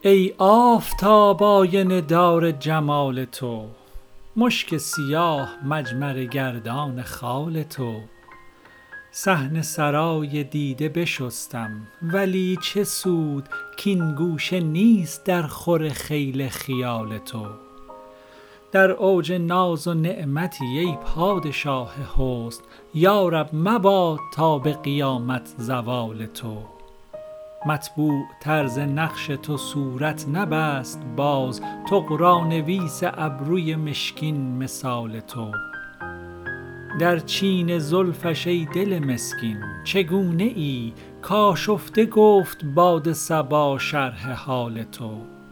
ای آفتاب آینه دار جمال تو، مشک سیاه مجمر گردان خال تو. صحن سرای دیده بشستم، ولی چه سود کاین گوشه نیست در خور خیل خیال تو. در اوج ناز و نعمتی ای پادشاه حسن، یارب مباد تا به قیامت زوال تو. مطبوع طرز نقش تو صورت نبست باز، طغرانویس ابروی مشکین مثال تو. در چین زلفش ای دل مسکین چگونه ای، کآشفته گفت باد صبا شرح حال تو.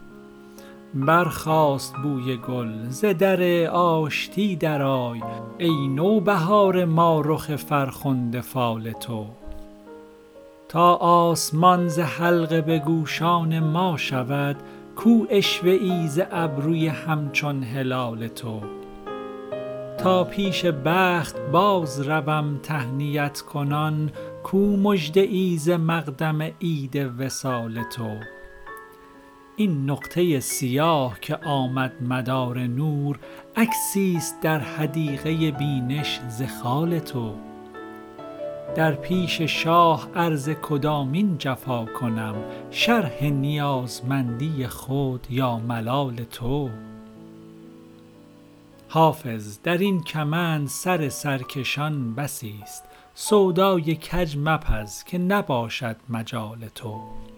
برخاست بوی گل ز در آشتی درآی، ای نوبهار ما رخ فرخنده فال تو. تا آسمان ز حلقه به گوشان ما شود، کو عشوه ای ز ابروی همچون هلال تو. تا پیش بخت باز روم تهنیت کنان، کو مژده ای ز مقدم عید وصال تو. این نقطه سیاه که آمد مدار نور، عکسی است در حدیقه بینش ز خال تو. در پیش شاه عرض کدامین جفا کنم، شرح نیازمندی خود یا ملال تو. حافظ در این کمند سر سرکشان بسی است، سودای کج مپز که نباشد مجال تو.